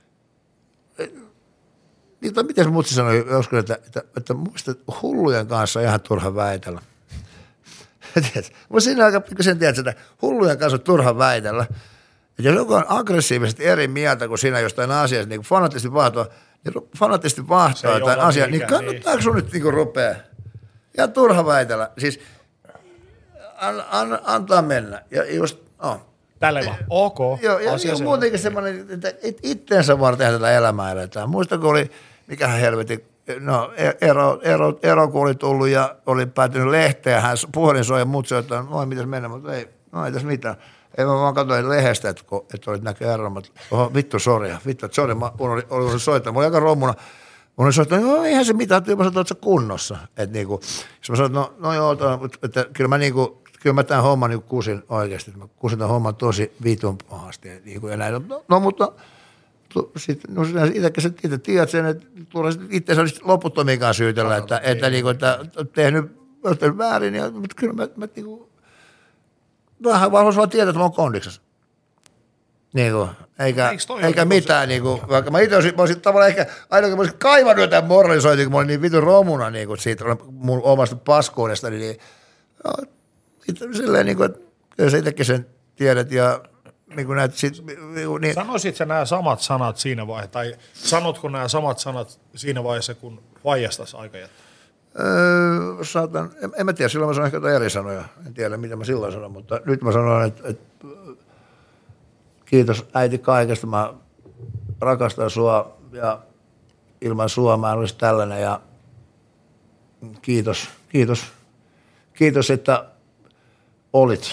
niin, miten se mutsi sanoi joskus, että, että, että muista hullujen kanssa on ihan turha väitellä. Mutta siinä aika sen tiedät, että hullujen kanssa on turha väitellä. Että jos joku on aggressiivisesti eri mieltä kuin sinä jostain asiasta, niin kuin fanaattisesti vahtoa, ja fanaattisesti vahtaa jotain asiaa, niin kannattaako niin. sun nyt niinku rupea? Ja turha väitellä. Siis an, an, antaa mennä. Ja just, oh. Tälle vaan, ok. Joo, ja niin muutenkin semmoinen, että itteensä vaan tehdä tätä elämää eletään. Muista, kun oli, mikähän helvetin, no ero, ero, ero kun oli tullut ja oli päätynyt lehteen, hän puhelin soi ja muut soi, että no mitäs mennä, mutta ei, no ei tässä mitään. Ei mä vaan katsoin lehdestä, että, että olit näkö ero, mutta oho, vittu sorja, vittu, että sorja, mä olin, olin soittanut, mä olin aika rommuna. Mä olin soittanut, no eihän se mitään, että mä sanoin, että kunnossa. Että niinku, mä sanoin, no, no joo, että kyllä mä niinku, kyllä mä tämän homman niin kusin oikeasti, mä kusin tämän homman tosi vitun pahasti. Niin ja näin. No, no mutta sitten no, itsekin sä itse tiedät sen, että itse sä olisit loputtomiinkaan syytellä, että, että, että, niin kuin, että tehnyt, tehnyt väärin, ja, mutta kyllä mä, mä niin kuin, vähän vaan haluaisin vaan tietää, että mä oon kondiksessa. Niin kuin, eikä, eikä mitään, niin kuin, vaikka mä itse olisin, mä olisin tavallaan ehkä, aina kun mä olisin kaivannut jotain moralisointia, kun mä olin niin vitun romuna niin kuin siitä mun omasta paskuudesta, niin no, silleen niin kuin, että kyllä sä itsekin sen tiedät ja niin kuin näet sit, niin. Sanoisit sä nämä samat sanat siinä vaiheessa, tai sanotko nämä samat sanat siinä vaiheessa, kun vaijastas aika jättää? Öö, saatan, en, en mä tiedä, silloin mä sanoin ehkä jotain eri sanoja, en tiedä mitä mä silloin sanon, mutta nyt mä sanon, että, että kiitos äiti kaikesta, mä rakastan sua ja ilman sua mä en olisi tällainen ja kiitos, kiitos, kiitos, että olit.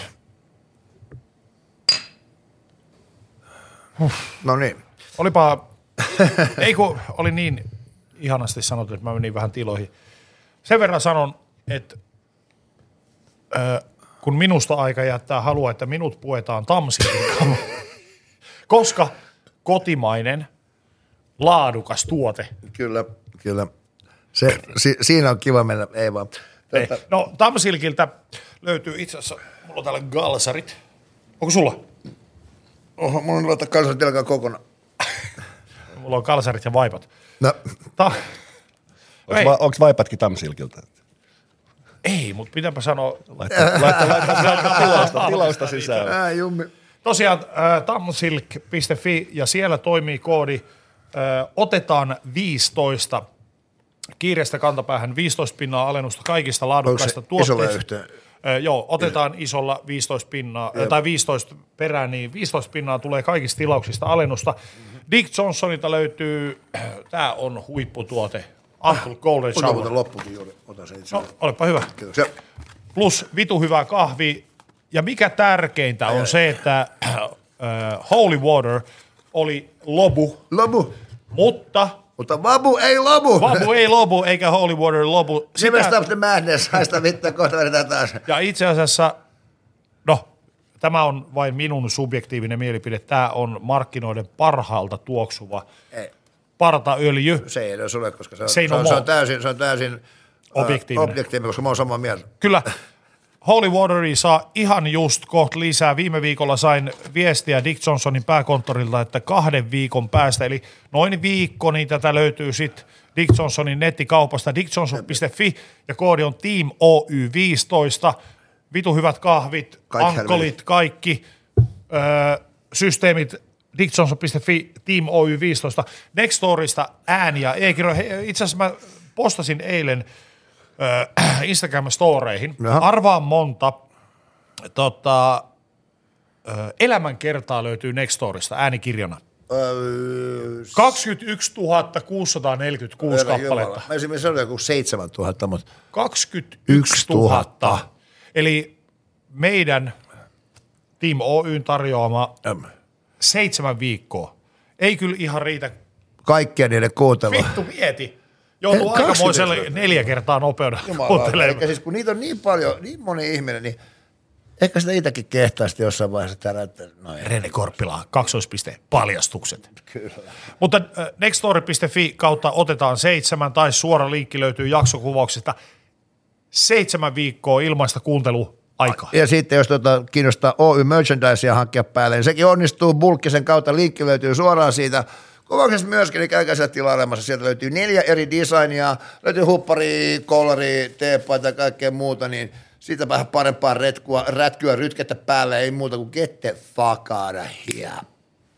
Huh. No niin. Olipa, ei kun oli niin ihanasti sanottu, että mä menin vähän tiloihin. Sen verran sanon, että äh, kun minusta aika jättää halua, että minut puetaan Tamsilin, koska kotimainen, laadukas tuote. Kyllä, kyllä. Se, si, siinä on kiva mennä, ei vaan. Ei. No Tamsilkiltä löytyy itse asiassa, mulla on täällä galsarit. Onko sulla? Oho, mulla on laittaa kalsarit jalkaan kokonaan. Mulla on kalsarit ja vaipat. No. Ta- Onko, va- onko vaipatkin Tamsilkiltä? Ei, mutta pitääpä sanoa. Laittaa, laittaa, laittaa, laittaa tilausta, tilausta sisään. Ää, jummi. Tosiaan äh, tamsilk piste fi ja siellä toimii koodi äh, otetaan viisitoista. Kiireestä kantapäähän viisitoista pinnaa alennusta kaikista laadukkaista tuotteista. Äh, joo, otetaan isolla viisitoista pinnaa, äh, tai viisitoista perään, niin viisitoista pinnaa tulee kaikista tilauksista alennusta. Mm-hmm. Dick Johnsonilta löytyy, äh, tää on huipputuote, Uncle Golden Shower. Ota loppukin juuri, ota se itse. No, olepa hyvä. Kiitoksia. Plus vitu hyvää kahvi. Ja mikä tärkeintä on se, että äh, Holy Water oli lobu. Lobu. Mutta... Mutta vabu ei lobu. Vabu ei lobu, eikä Holy Water lobu. Sitä... Stop the madness, haista vittua, kohta vedetään taas. Ja itse asiassa, no, tämä on vain minun subjektiivinen mielipide. Tämä on markkinoiden parhaalta tuoksuva ei. partaöljy. Se ei ole sulle, koska se on, se se on, se on täysin, se on täysin objektiivinen. objektiivinen, koska mä oon samaa mieltä. Kyllä. Holy Wateria saa ihan just kohta lisää. Viime viikolla sain viestiä Dick Johnsonin pääkonttorilta, että kahden viikon päästä, eli noin viikko, niin tätä löytyy sitten Dick Johnsonin nettikaupasta dick johnson piste fi ja koodi on Team O Y viisitoista. Vitu hyvät kahvit, Kaikki ankkolit, kaikki öö, systeemit dick johnson piste fi, Team O Y viisitoista. Nextorista ääniä, e-kirjoja. Itse asiassa mä postasin eilen Instagram-storeihin. Jaha. Arvaa monta tota, elämänkertaa löytyy Nextorista äänikirjana. Öö, kaksikymmentäyksituhatta kuusisataaneljäkymmentäkuusi kappaletta. Mä esimerkiksi sanoin joku seitsemäntuhatta, mutta... kaksikymmentäyksituhatta. Eli meidän Team Oyn tarjoama mm. seitsemän viikkoa. Ei kyllä ihan riitä. Kaikkia niiden kuuntelua. Vittu mieti. Joutuu aikamoiselle neljä kertaa nopeudella kuuntelemaan. Siis kun niitä on niin paljon, niin moni ihminen, niin ehkä sitä itsekin kehtaasti jossain vaiheessa täällä, että noin. Rene Korppila, kaksoispiste, paljastukset. Kyllä. Mutta äh, nextstory piste fi kautta otetaan seitsemän, tai suora linkki löytyy jaksokuvauksesta. Seitsemän viikkoa ilmaista kuunteluaikaa. Ja sitten jos tuota kiinnostaa O Y merchandisea hankkia päälle, niin sekin onnistuu bulkkisen kautta, linkki löytyy suoraan siitä. Kuvauksessa myöskin, niin käykää sieltä tilailemassa. Sieltä löytyy neljä eri designia, löytyy huppari, kollari, teepaita ja kaikkea muuta, niin siitä vähän parempaa retkua, rätkyä, rytkettä päälle, ei muuta kuin get the fuck out of here.